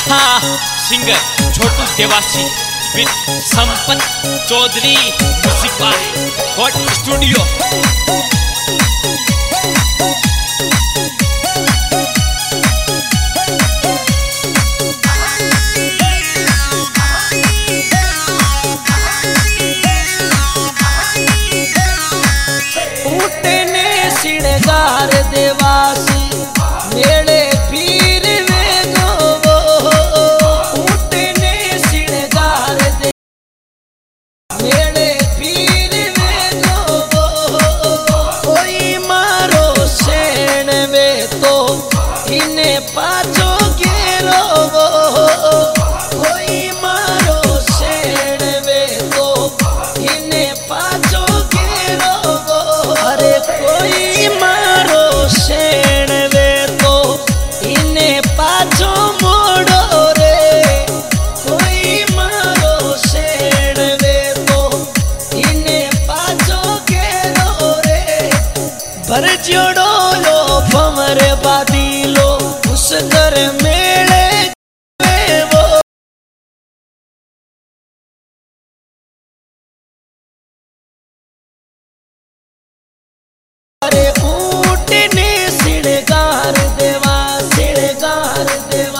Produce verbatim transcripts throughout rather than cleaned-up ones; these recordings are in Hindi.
हाँ, singer Chhotu Dewasi with Sampat Chaudhary music by hot studio. उठने सिणगार देवासी मेरे पीर में गो, उठने सिणगार दे मेरे पीर में गो। कोई मारो शेण वे तो इन्हें पाचो घेरो, कोई मारो शेण वे तो इन्हें पाचो घेरो। अरे कोई मारो शेण वे तो इन्हें पाछो मोड़ो रे, कोई मारो शेण वे तो इन्हें पाछो घेरो रे। भर जोड़ो लो भंवर बादी लो उस घर मेले वो। अरे ऊँटने सिणगार देवा सिणगार देवा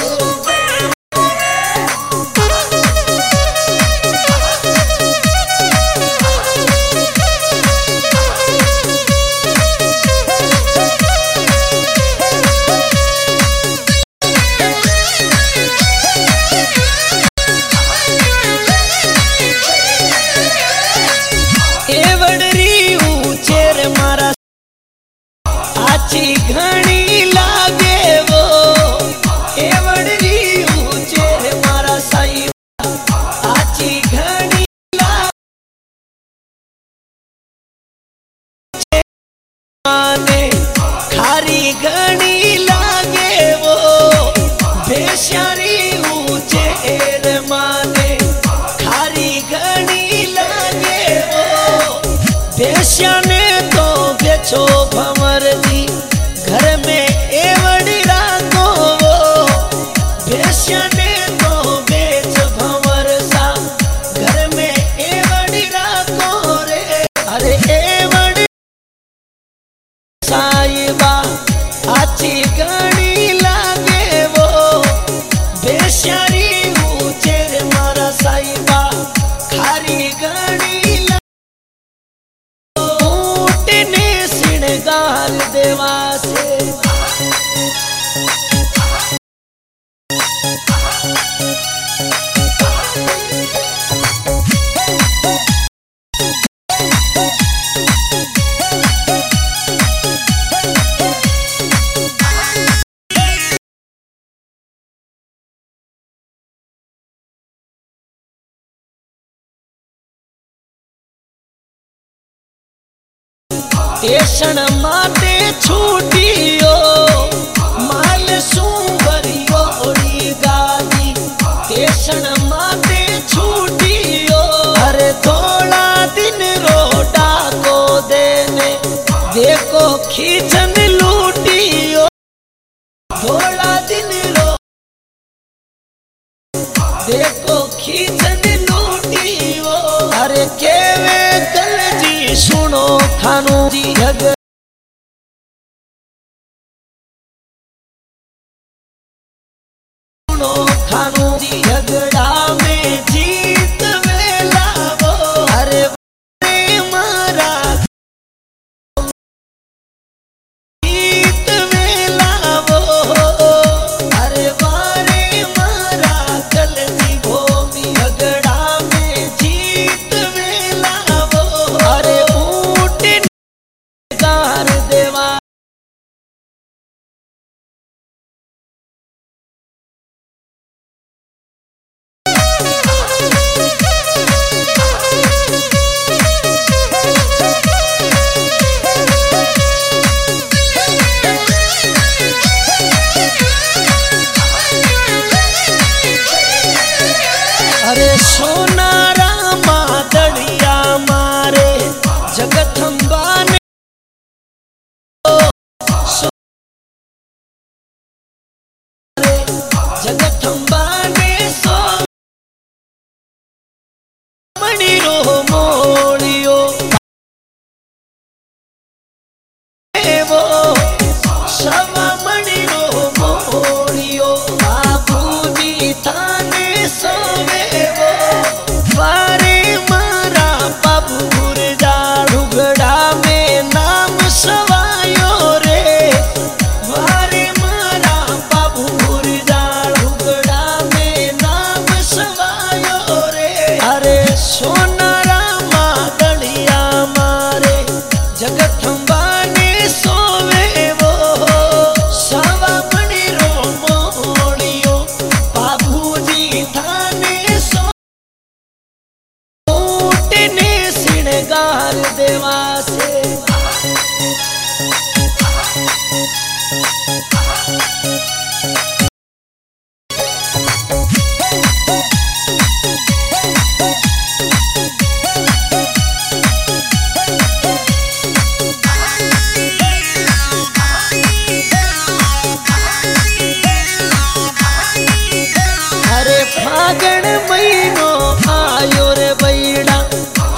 एवडरी ऊंचेर मारा आची घणी लागे वो। एवडरी ऊंचेर मारा साई आची घणी लागे माने खारी घणी लागे वो। बेश्यारी ऊंचेर माने खारी घणी लागे वो। बेश्याने तो बेचो भंवर दी घर में एवड़ी राखो वो। बेश्याने तो बेच भंवर सा घर में एवड़ी राखो रे। अरे एवड़ी साईबा आची घणी लागे वो। बेश्यारी ऊंचेर मारा साईबा खारी घणी लागे। ऊँटने सिणगार देवा से स्टेशन माते छूटियो माल सुंबरियो ओरी गादी। स्टेशन माते छूटियो अरे थोड़ा दिन रोडा को देने देखो खींचन लूटियो। थोड़ा दिन रो देखो खींचन लूटियो। अरे केवे कल जी सुनो खानू जी जग सुनो खानू जी झगड़ा में जीत वेला वो। अरे मारा जीत वेला वो। अरे बारे मारा कल जी भूमि झगड़ा में जीत वेला वो। अरे ऊँटने सिणगार देवा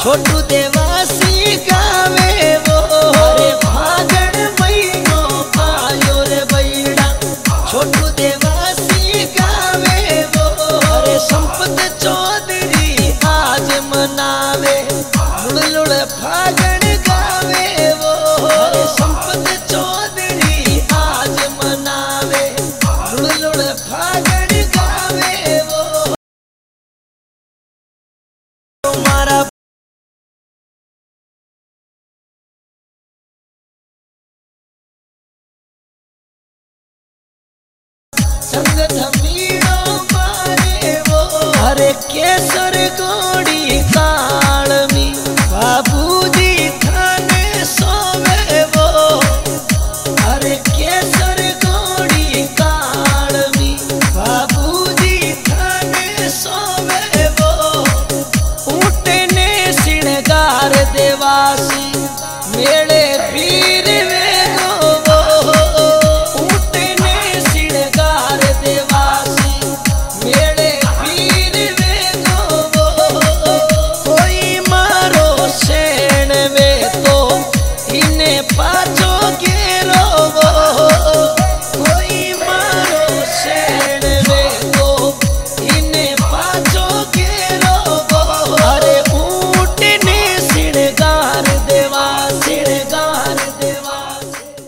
छोटू देवासी गावे वो अरे फागण महीनो आयो रे बैड़ा छोटू देवासी गावे वो अरे संपत चौधरी आज मनावे लुड़ लुड़ फागण गावे वो अरे संपत चौधरी आज मनावे लुड़ लुड़ फागण गावे वो तुम्हारा संग धमीड़ो मारे वो हरे केसर गोड़ी का